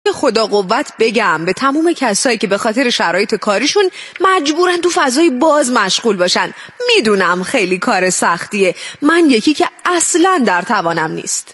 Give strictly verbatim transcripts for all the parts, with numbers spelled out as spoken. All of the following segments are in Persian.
به خدا قوت بگم به تموم کسایی که به خاطر شرایط کاریشون مجبورن تو فضای باز مشغول باشن. میدونم خیلی کار سختیه، من یکی که اصلا در توانم نیست.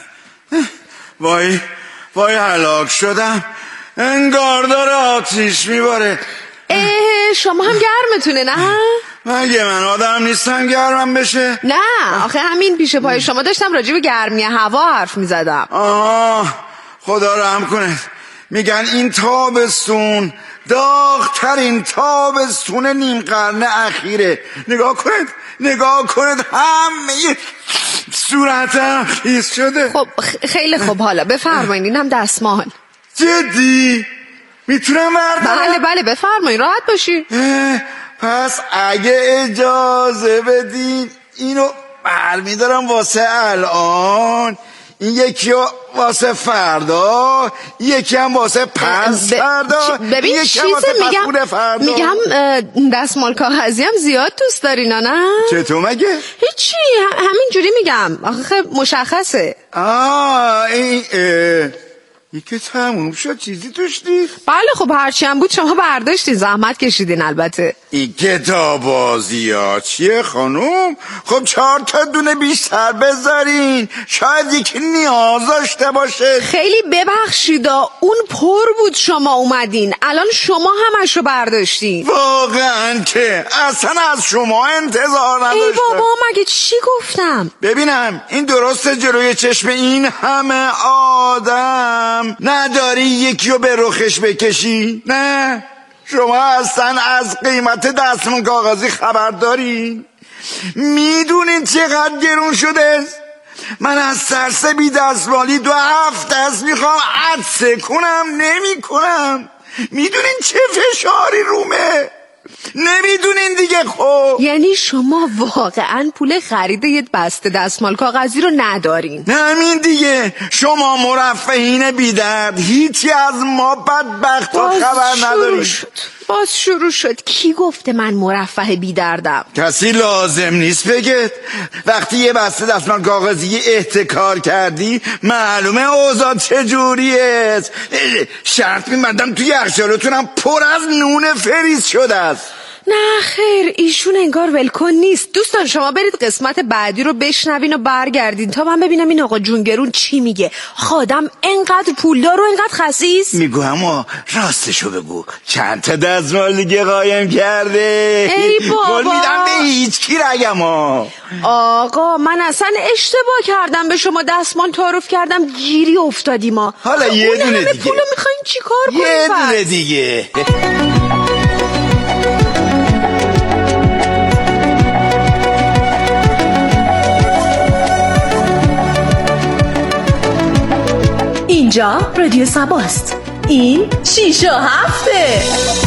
وای وای هلاک شدم، انگار داره آتیش میباره. اه شما هم گرمتونه نه؟ مگه من آدم نیستم گرمم بشه؟ نه آخه همین پیش پای شما داشتم راجع به گرمی هوا حرف میزدم. آه خدا رحم کنه، میگن این تابستون داغ‌ترین تابستون نیم قرن اخیره. نگاه کنید نگاه کنید همه صورتم خیس شده. خب خیلی خوب، حالا بفرمایید اینم دستمال. جدی؟ میتونم بردارم؟ بله بله بفرمایید، راحت باشید. پس اگه اجازه بدین اینو برمیدارم واسه الان، این یکی واسه فردا، یکی هم واسه پس فردا. ببین چیزه میگم میگم دستمال کاغذی هم زیاد دوست دارین نه؟ چطور مگه؟ هیچی همینجوری میگم، آخه مشخصه. آه این یکی تموم شد چیزی توش نیست؟ بله خب هرچی هم بود شما برداشتین، زحمت کشیدین البته. این کتاب بازی ها چیه خانوم؟ خب چهار تا دونه بیشتر بذارین، شاید یکی نیاز داشته باشه. خیلی ببخشیدا اون پر بود شما اومدین، الان شما همش رو برداشتین. واقعا که اصلا از شما انتظار نداشتم. ای بابا مگه چی گفتم؟ ببینم این درسته جلوی چشم این همه آدم نداری یکی رو به رخش بکشی؟ نه شما اصلا از قیمت دستمال کاغذی خبر دارین؟ میدونین چقدر گرون شده؟ من از سرسبی دستمالی دو هفته است میخوام عطسه کنم نمی کنم. میدونین چه فشاری رومه؟ نمیدونین دیگه. خب یعنی شما واقعا پول خرید یه بسته دستمال کاغذی رو ندارین؟ همین دیگه، شما مرفهین بیدرد هیچی از ما بدبخت ها خبر ندارین. باز شروع شد. کی گفته من مرفه بیدردم؟ کسی لازم نیست بگه. وقتی یه بسته دستمال کاغذی احتکار کردی معلومه اوضاع چجوریه. شرط می‌بندم توی یخچالتونم پر از نون فریز شده است. نه خیر ایشون انگار ولکن نیست. دوستان شما برید قسمت بعدی رو بشنوین و برگردین تا من ببینم این آقا جونگرون چی میگه. خادم انقدر پولدار و انقدر خسیس. میگو اما راستشو بگو چند تا دستمال دیگه قایم کرده؟ ای بابا قول میدم به هیچ کی رگم ها. آقا من اصلا اشتباه کردم، به شما دستمال تعارف کردم گیری افتادی ما. حالا یه دونه دیگه. پولو میخواین چی کار کنیم؟ یه دونه دیگه. اینجا رادیو سباست. این شیش و هفته.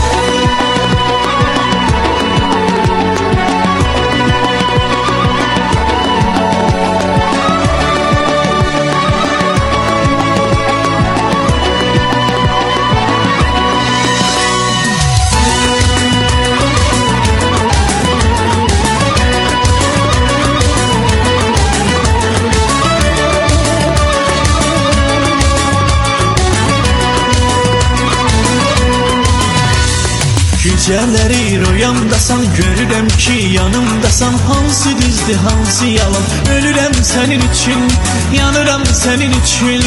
Geceleri rüyamdasan görürəm ki yanımdasan. Hansı düzdür hansı yalan, ölürəm sənin üçün, yanıram sənin üçün.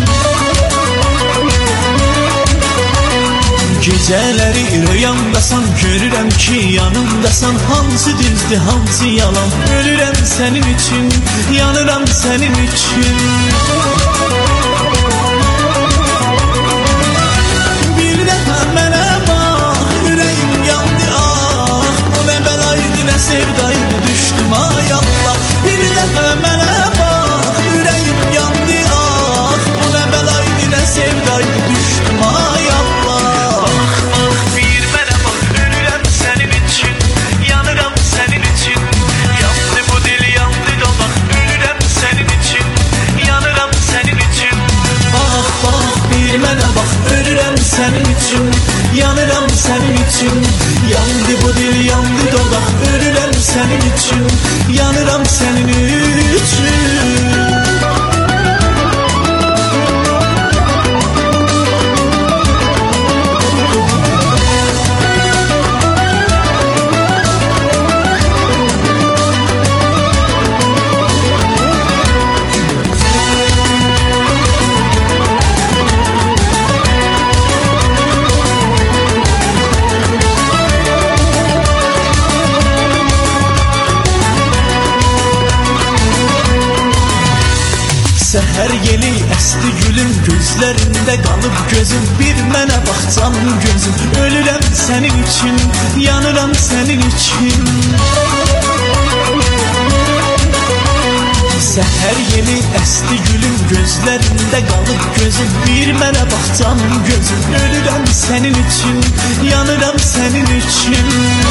Geceleri rüyamdasan görürəm ki yanımdasan. Hansı düzdür hansı yalan, ölürəm sənin üçün, yanıram sənin üçün. Bir dəfə mənə sevdayım düştüm ay Allah. Bir dəfə mənə bax, ürəyim yandı ah. Bu nə bəlaydı nə sevdayım düştüm ay Allah. Bax, bir mənə bax, ölürəm sənin üçün, yanıram sənin üçün. Yandı bu dil, yandı domaq, ölürəm sənin üçün, yanıram sənin üçün. Bax, bax, bir mənə bax, ölürəm sənin üçün, yanıram sənin üçün. Yandı bu dil, yandı domaq, ölürəm sənin üçün, yanıram sənin üçün. Səhər yeli əsti gülüm, gözlərində qalıb gözüm. Bir mənə baxsan gözüm, ölürəm sənin üçün, yanıram sənin üçün. Səhər yeli əsti gülüm, gözlərində qalıb gözüm. Bir mənə baxsan gözüm, ölürəm sənin üçün, yanıram sənin üçün.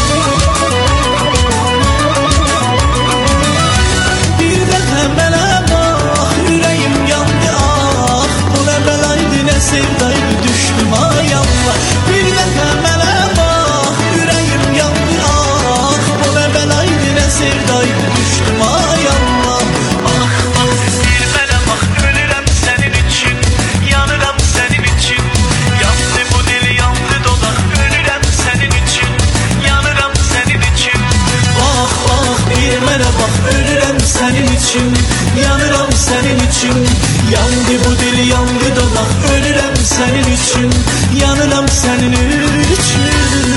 Bir dəfə mənə bax, ürəyim yandı ah. Bu nə bəlaydı, nə sevdaydı, düşdüm ay Allah. Bir dəfə mənə bax, ürəyim yandı ah. Bu nə bəlaydı, nə sevdaydı, düşdüm ay Allah. Ah ah, bir mənə bax, ölürəm sənin üçün, yanıram sənin üçün. Yandı bu dil, yandı dodaq, ölürəm sənin üçün, yanıram sənin üçün. Bax bax, bir mənə bax, ölürəm sənin üçün, yanıram sənin üçün. Yandı bu dil, yandı dodaq, ölürəm sənin üçün, yanıram sənin üçün.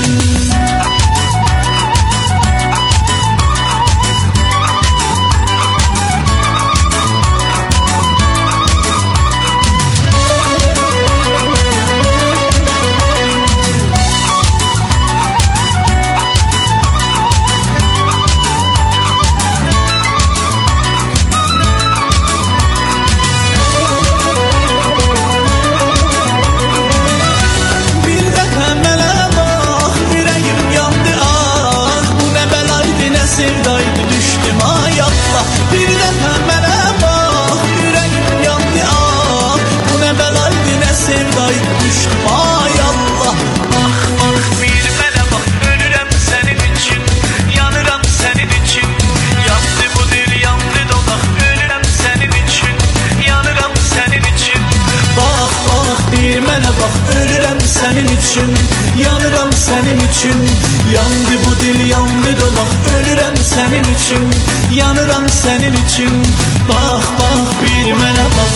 Sənin üçün, yanıram sənin üçün. Yandı bu dil, yandı dodaq, ölürəm sənin üçün, yanıram sənin üçün. Bax, bax, bir mənə bax.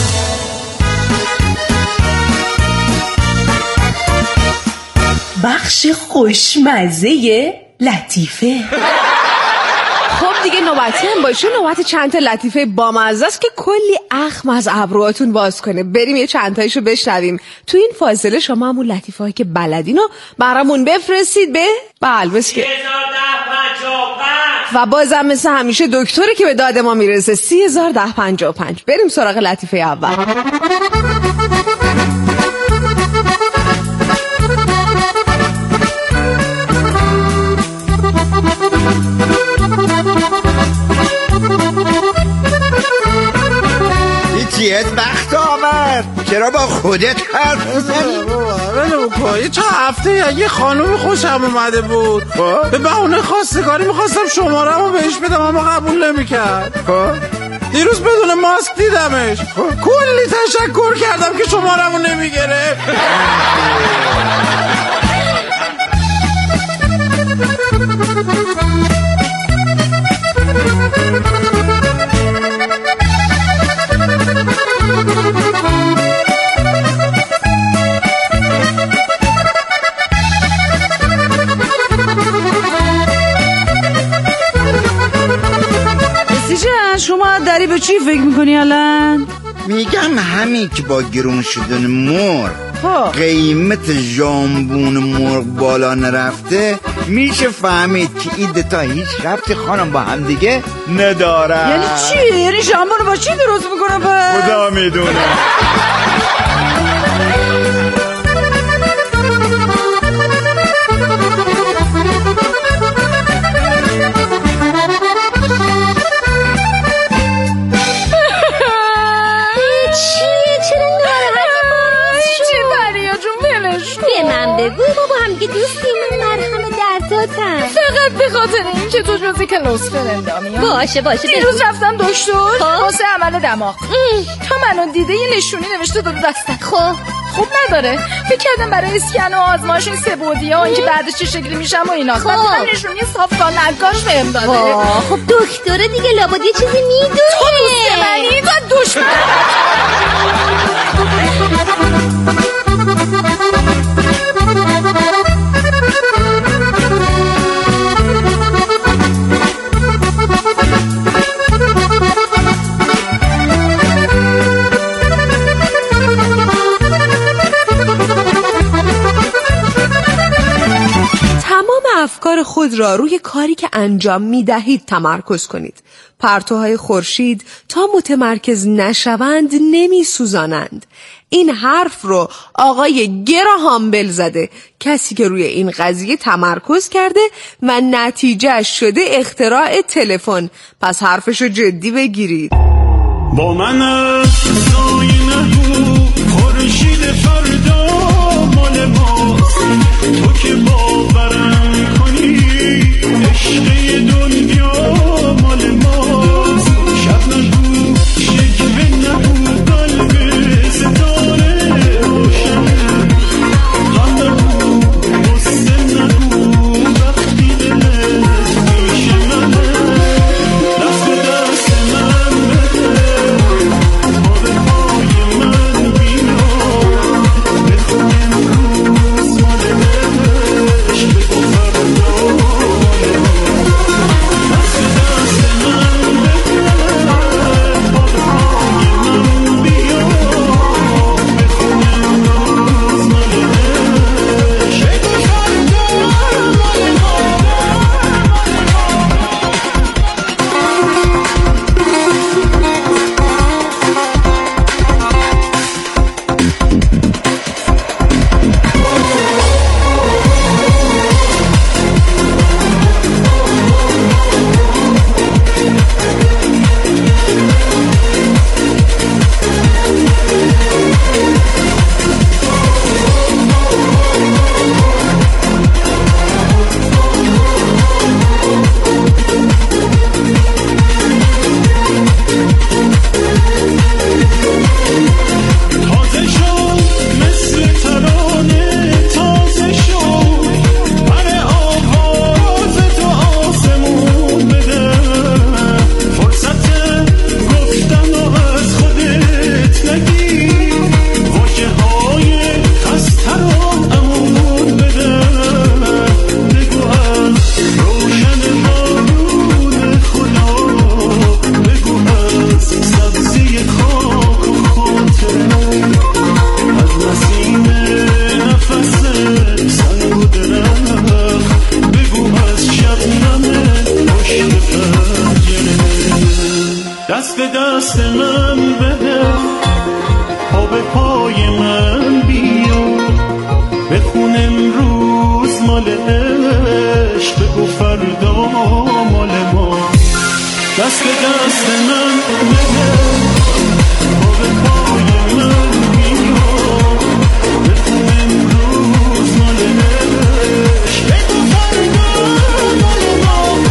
بخش خوشمزه لطیفه. خب دیگه نوبتی هم باشه، نوبت چند تا لطیفه بامزه است که کلی اخم از ابروهاتون باز کنه. بریم یه چند تایشو بشنویم. تو این فاصله شما همون لطیفه هایی که بلدینو برامون بفرستید به بلبس که و بازم مثل همیشه دکتره که به داد ما میرسه. سی هزار ده پنجاه و پنج. بریم سراغ لطیفه اول. چیت بخت آورد؟ چرا با خودت حرف میزنی؟ ولو کن، یه چند هفته یه خانومی خوشم اومده بود، به بهونه خواستگاری میخواستم شماره‌مو بهش بدم اما قبول نمیکرد. دیروز بدون ماسک دیدمش، کلی تشکر کردم که شماره‌مو نمیگرفت. شما داری به چی فکر میکنی الان؟ میگم همین که با گرون شدن مرغ قیمت ژامبون مرغ بالا نرفته، میشه فهمید که این دوتا هیچ ربطی خانم با هم دیگه نداره. یعنی چی؟ یعنی ژامبون رو با چی درست میکنه پس؟ خدا میدونه. بگو بابا هم که دوستیم، من مرهم درداتم فقط به خاطر این که تو جزی کلاس فرندامی. باشه باشه. دیروز رفتم دکتر واسه عمل دماغ، تا منو دیده یه نشونی نوشته داده دستم. خب خوب نداره، فکر کردم برای اسکن و آزمایش این سه‌بعدی ها این که بعدش چه شکلی میشم و ایناست. بعد من نشونی صاف کار نگاش بهم داده. خب دکتره دیگه لابد یه چیزی میدونه. تو دوست منی، تو دشمن. افکار خود را روی کاری که انجام می دهید تمرکز کنید. پرتوهای خورشید تا متمرکز نشوند نمی سوزانند. این حرف رو آقای گراهام بل زده، کسی که روی این قضیه تمرکز کرده و نتیجه شده اختراع تلفن. پس حرفشو جدی بگیرید. با من افزای نگو خورشید فردا مال ماست، تو که باورم کنی عشق دنیا مال ماست. شب نگو شکوه نگو قلب ستاره روشنه، غم نگو غصه نگو وقتی دلت پیش منه. دست به دست من بده پا به پای من بیا، بخون امروز مال عشق بگو فردا مال ما. دست به دست من بده پا به پای من بیا، بخون امروز مال عشق بگو فردا مال ما. تازه شد مثل ترانه، تازه شد پر آواز تو آسمون بده. فرصت گفتن و از خودت نگیر، واژه های خسته رو امون بده. بگو از روشن بارون خدا، بگو از سبزی خاک و خاطره، از نسیم نفس سنگ و درخت، بگو از شبنم پشت پنجره. دست به دست من بده پا به پای من بیا، بخون امروز مال عشق بگو فردا مال ما. دست به دست من بده پا به پای من بیا، بخون امروز مال عشق بگو فردا مال ما.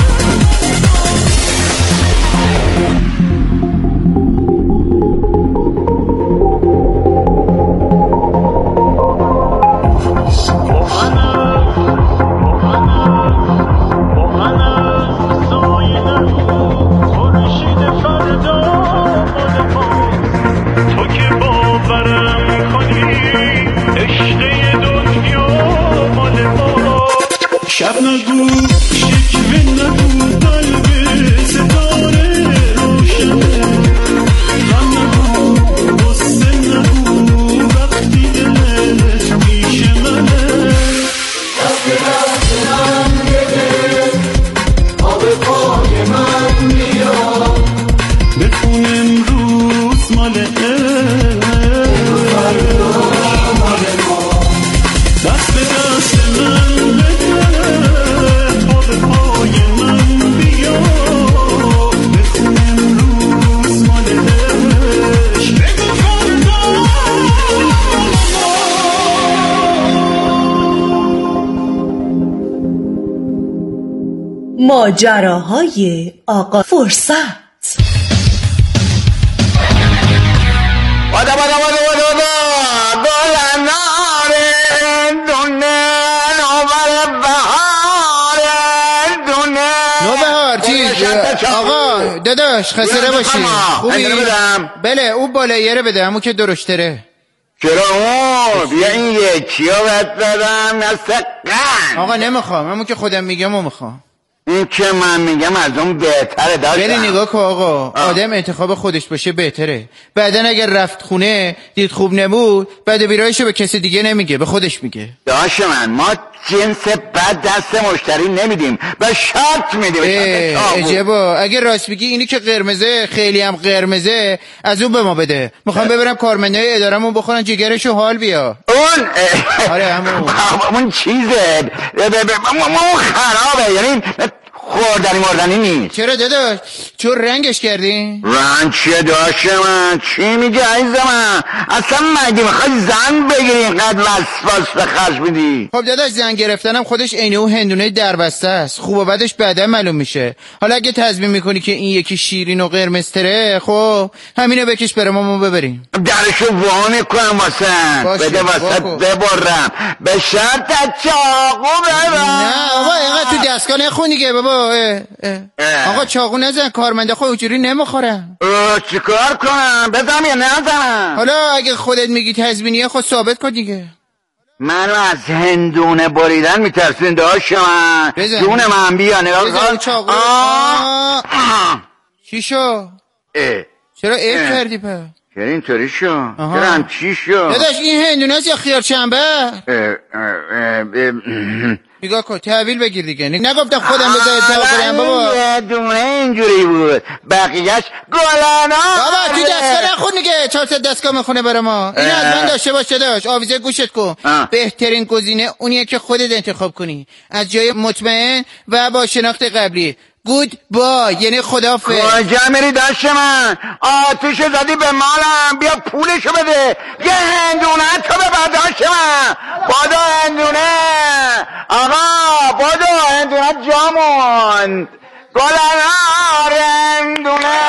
شب نگو شکوه نگو قلب ستاره روشنه، غم نگو غصه نگو وقتی دلت پیش منه. دست به دست من بده پا به پای من بیا، بخون امروز مال دست به دست من بده پا به پای من بیا، بخون امروز مال عشق بگو فردا. ماجراهای آقا فرصت. وادا وادا وادا وادا وادا گلنار دونه نوبر بهار دونه. نوبهار چی؟ آقا داداش خسره باشی خوبی؟ بله اون بالاییه رو بده، همون که درشتره. چرا اون؟ بیا این یکی ها بهت بدم مثل قند. آقا نمیخوام، همون که خودم میگم اون میخوام. این که من میگم از اون بهتره داشتم. بری نگاه که آقا آدم انتخاب خودش باشه بهتره. بعدن اگر رفت خونه دید خوب نبود بعد بیرایشو به کسی دیگه نمیگه، به خودش میگه. داشت من ما جنس بد دست مشتری نمیدیم، به شرط میدیم. عجبا اگر راست بگی اینی که قرمزه خیلی هم قرمزه از اون به ما بده. میخوام ببرم کارمندای ادارمون بخورن جگرشو حال بیا. اون آره همون اون چیزه اون خرابه، یعنی خوردنی مردنی نیست. چرا داداش؟ چون رنگش کردی؟ رنگ چیه داشت من؟ چی میگه عیز من؟ اصلا مگه میخوای زن بگیری اینقدر وسواس به خرج میدی؟ خب داداش زن گرفتنم خودش عینه و هندونه دربسته است. خوب و بدش بعدا معلوم میشه. حالا اگه تضمین میکنی که این یکی شیرین و قرمزتره خب همینو بکش برام ما ببریم. درشو وانه کنم واسه بده واسه ببرم به شرط چاقو ببر. نه آقا اینقدر تو دستگاه نخون دیگه بابا. اه اه. آقا چاقو نزن، کارمنده خود اونجوری نمیخورن. چیکار کنم؟ بزنم یا نزنم؟ حالا اگه خودت میگی تضمینیه خود ثابت کن دیگه. منو از هندونه بریدن میترسین داشت من. جون من بیا نگاه کن. چاقو چی شو؟ چرا اه کردی پا؟ چرا اینطوری شو؟ چرا هم چی شو؟ داداش این هندونه است یا خیار چنبه؟ نگاه کن تحویل بگیر دیگه. نگفتم خودم بذارید تحویل بابا. یه دونه اینجوری بود بقیهش گلانا. بابا تو دستگاه نخون دیگه. چهار تا دستگاه میخونه برای ما. اینو از من داشته باش داداش. آویزه گوشت کن. بهترین گزینه اونیه که خودت انتخاب کنی از جای مطمئن و با شناخت قبلی. گود با یعنی خدافظ. کجا میری داشت من؟ آتیش زدی به مالم، بیا پولشو بده. یه هندونه تو به برداشت من. بادو هندونه آقا، بادو هندونه جامون گلنار هندونه.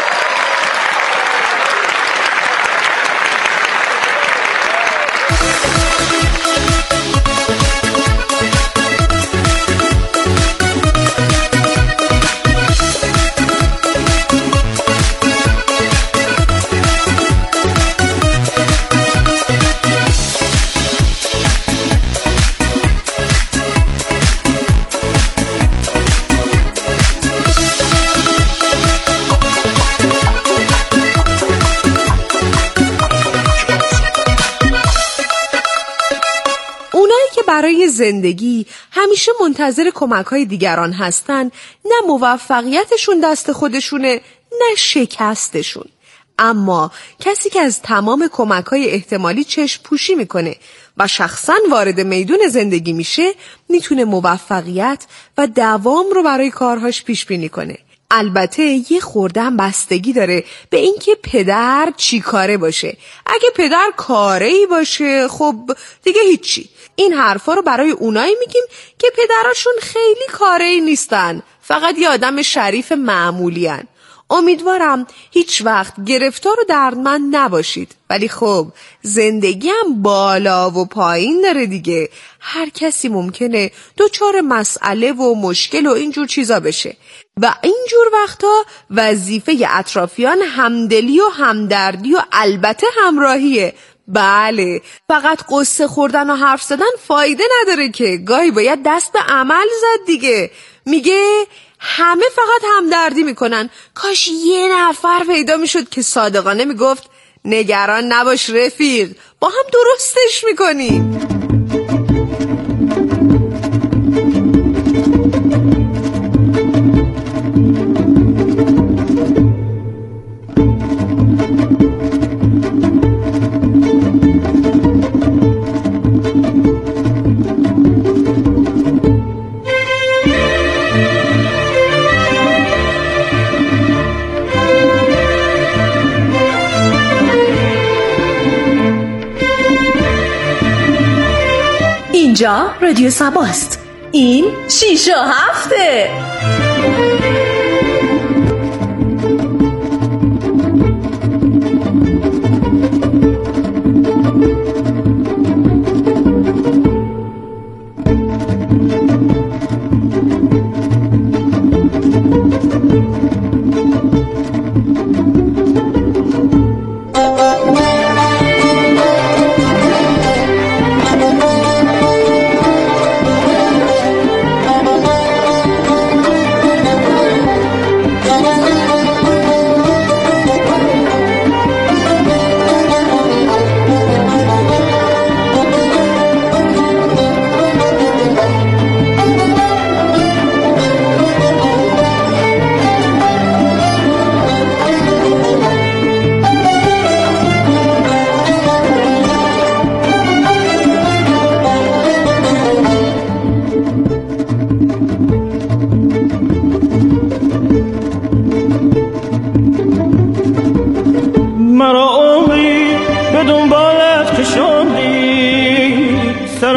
برای زندگی همیشه منتظر کمک‌های دیگران هستن، نه موفقیتشون دست خودشونه نه شکستشون. اما کسی که از تمام کمک‌های احتمالی چشم پوشی میکنه و شخصاً وارد میدون زندگی میشه میتونه موفقیت و دوام رو برای کارهاش پیش بینی کنه. البته یه خورده هم بستگی داره به اینکه پدر چی کاره باشه. اگه پدر کاره‌ای باشه خب دیگه هیچی. این حرفا رو برای اونایی میگیم که پدراشون خیلی کاره‌ای نیستن، فقط یه آدم شریف معمولی هن. امیدوارم هیچ وقت گرفتار و دردمند نباشید، ولی خب زندگی هم بالا و پایین داره دیگه. هر کسی ممکنه دچار مسئله و مشکل و اینجور چیزا بشه و اینجور وقتا وظیفه اطرافیان همدلی و همدردی و البته همراهیه. بله، فقط قصه خوردن و حرف زدن فایده نداره که، گاهی باید دست به عمل زد دیگه. میگه همه فقط همدردی میکنن، کاش یه نفر پیدا میشد که صادقانه میگفت نگران نباش رفیق، با هم درستش میکنیم. اینجا رادیو سباست. این شیش و هفته.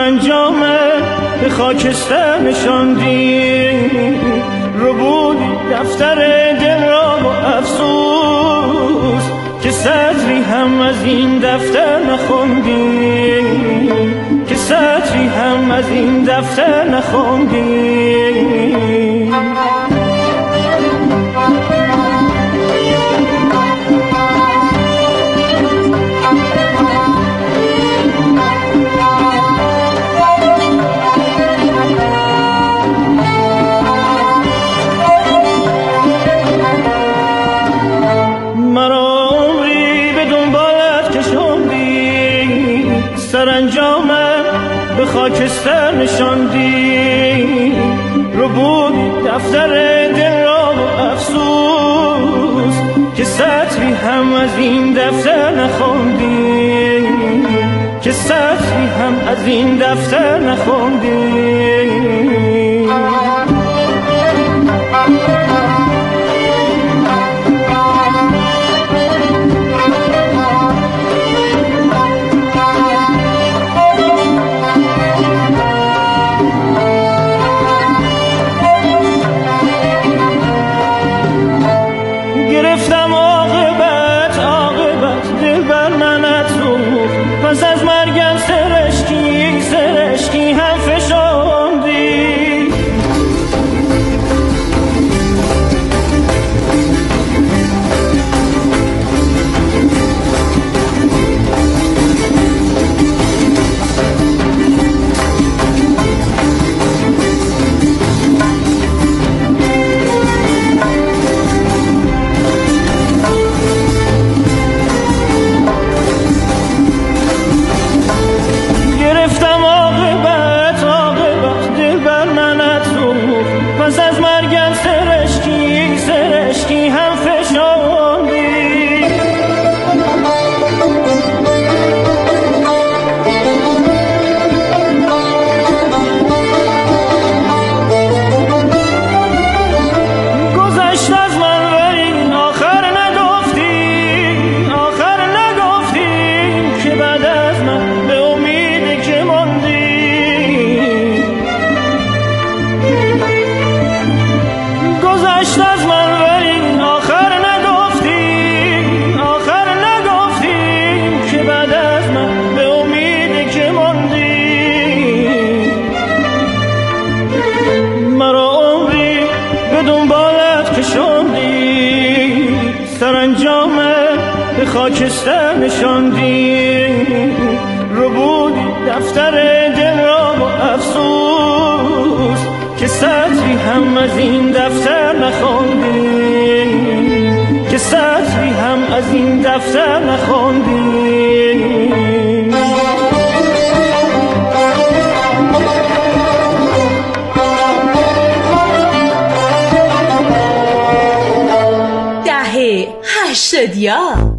سرانجامه به خاکستر نشاندی، رو بودی دفتر دل را با افسوس که سطری هم از این دفتر نخوندی، که سطری هم از این دفتر نخوندی. سرانجامه به خاکستر نشاندی، رو بودی دفتر دل را با افسوس که سطری هم از این دفتر نخوندی، که سطری هم از این دفتر نخوندی. گرفتم عاقبت عاقبت دل بر من افزود، پس از مرگم سرشکی سرشکی هم فشاندی. خاکستر نشاندی، رو بودی دفتر دل را با افسوس که سطری هم از این دفتر نخوندی، که سطری هم از این دفتر نخوندی. دهه هشتادیا.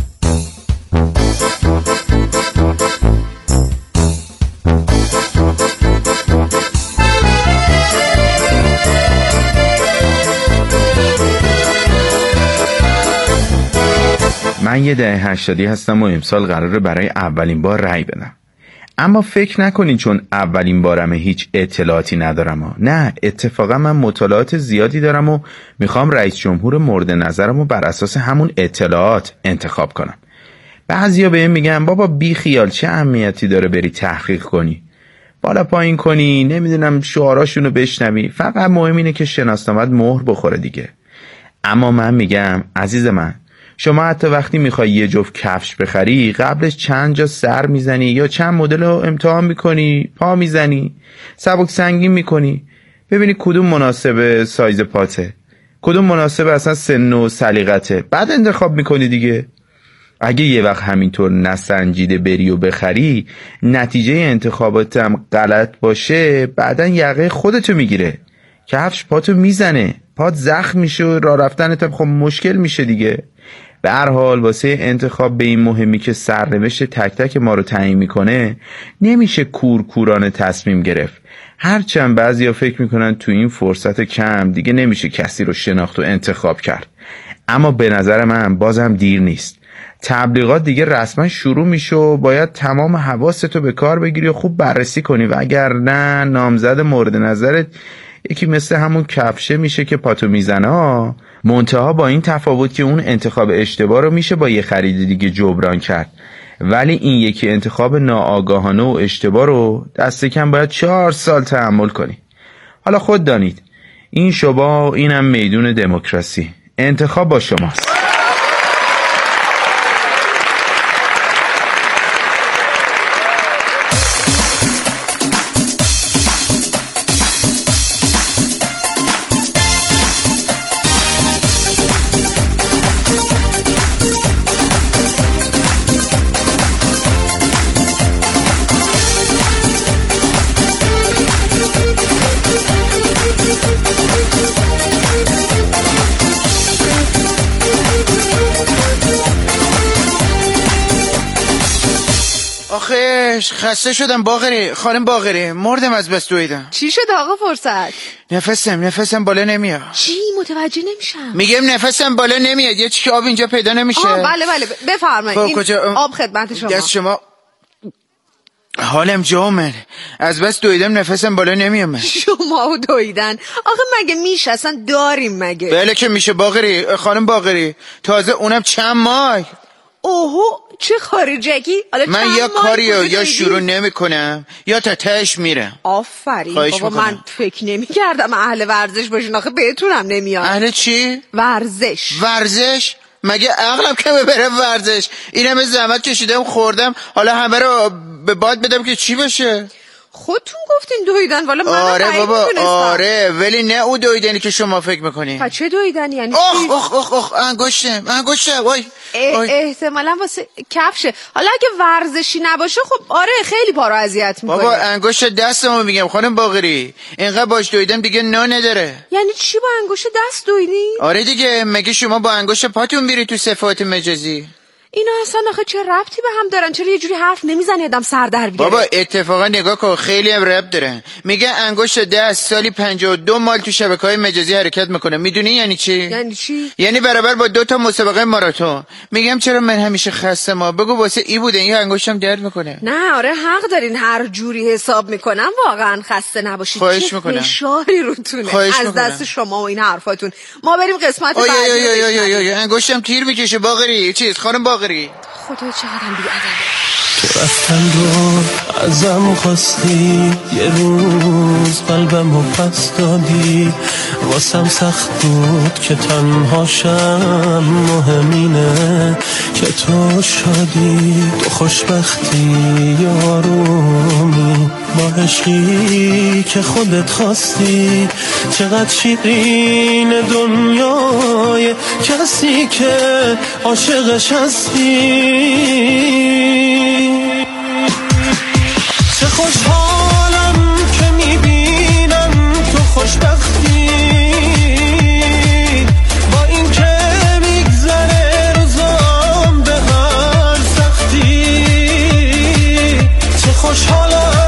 من یه دهه هشتادی هستم و امسال قراره برای اولین بار رأی بدم. اما فکر نکنین چون اولین بارمه هیچ اطلاعاتی ندارم ها. نه، اتفاقا من مطالعات زیادی دارم و میخوام رئیس جمهور مورد نظرم و بر اساس همون اطلاعات انتخاب کنم. بعضیا بهم میگن بابا بی خیال، چه اهمیتی داره بری تحقیق کنی، بالا پایین کنی، نمیدونم شعاراشونو بشنوی، فقط مهم اینه که شناسنامه‌ت مهر بخوره دیگه. اما من میگم عزیز من، شما حتی وقتی میخوای یه جفت کفش بخری قبلش چند جا سر میزنی یا چند مدل رو امتحان میکنی، پا میزنی، سبک سنگین میکنی، ببینی کدوم مناسب سایز پاته، کدوم مناسب اصلا سن و سلیقته، بعد انتخاب میکنی دیگه. اگه یه وقت همینطور نسنجیده بری و بخری، نتیجه انتخابات هم غلط باشه، بعدن یقه خودتو میگیره، کفش پاتو میزنه، پات زخم میشه و راه رفتنت خب مشکل میشه دیگه. به هر حال واسه انتخاب به این مهمی که سرنوشت تک تک ما رو تعیین میکنه نمیشه کورکورانه تصمیم گرفت. هرچند بعضیا فکر میکنن تو این فرصت کم دیگه نمیشه کسی رو شناخت و انتخاب کرد، اما به نظر من بازم دیر نیست. تبلیغات دیگه رسما شروع میشه و باید تمام حواستو به کار بگیری و خوب بررسی کنی، و اگر نه نامزد مورد نظرت یکی مثل همون کفشه میشه که پاتو میزنه. منتها با این تفاوت که اون انتخاب اشتباه رو میشه با یه خرید دیگه جبران کرد، ولی این یکی انتخاب ناآگاهانه و اشتباه رو دست کم باید چهار سال تحمل کنی. حالا خود دانید این شبا اینم میدون دموکراسی، انتخاب با شماست. آخیش خسته شدم باقری، خانم باقری، مردم از بس دویدم. چی شد آقا فرصت؟ نفسم نفسم بالا نمیاد. چی؟ متوجه نمیشم. میگم نفسم بالا نمیاد، یه چیک آب اینجا پیدا نمیشه. آه بله بله بفرمایید. این کجا؟ آب خدمت شما. دست شما. حالم جامن، از بس دویدم نفسم بالا نمیامد. شما و دویدن آخه مگه میشه؟ اصلا داریم مگه؟ بله که میشه باقری، خانم باقری، تازه اونم چند ماه. اوهو چه خارجگی؟ من یا کاریو یا شروع نمی کنم یا تا تهش میرم. آفرین بابا، من فکر نمی کردم اهل ورزش باشین، آخه بهتونم نمیاد. اهل چی؟ ورزش. ورزش؟ مگه عقلم کمه برم ورزش؟ اینم زحمت کشیدم خوردم، حالا همه رو به باد بدم که چی بشه؟ خودتون گفتین دویدن، والا من آره بابا آره، ولی نه او دویدنی که شما فکر میکنین. پس چه دویدنی یعنی؟ اخ اخ اخ اخ انگشتم انگشتم وای. احتمالاً واسه کفشه. حالا اگه ورزشی نباشه خب آره خیلی پا رو اذیت میکنه. بابا انگشت دستمو میگم خانم باقری، اینقدر باش دویدم دیگه نا نداره. یعنی چی با انگشت دست دویدی؟ آره دیگه، مگه شما با انگشت پاتون میری تو صفات مجازی؟ اینا اصلا آخه چه ربطی به هم دارن؟ چرا یه جوری حرف نمیزنی آدم سر در بیاره؟ بابا اتفاقا نگاه کن خیلی هم ربط دارن. میگه انگشت دست سالی پنجاه و دو مایل تو شبکه‌های مجازی حرکت میکنه. میدونی یعنی چی؟ یعنی چی؟ یعنی برابر با دو تا مسابقه ماراتون. میگم چرا من همیشه خسته ما بگو واسه ای بوده این انگشتم درد میکنه. نه آره حق دارین، هر جوری حساب میکنم واقعا خسته نباشید. خواهش میکنم. فشاری روتونه از میکنم. دست شما و این حرفاتون. ما بریم قسمت بعدی. بعدی. انگشتم تیر میکشه باقری. چیز خانم باقری. خدا چقدرم بی‌ادبه. تو رفتن رو ازم خواستی، یه روز قلبم رو پس دادی، واسم سخت بود که تنهاشم، مهمینه که تو شادی، تو خوشبختی یارومی با عشقی که خودت خواستی. چقدر شیرین دنیای کسی که عاشقش هستی. چه خوشحالم که میبینم تو خوشبختی، با این که میگذره روزام به هر سختی. چه خوشحالم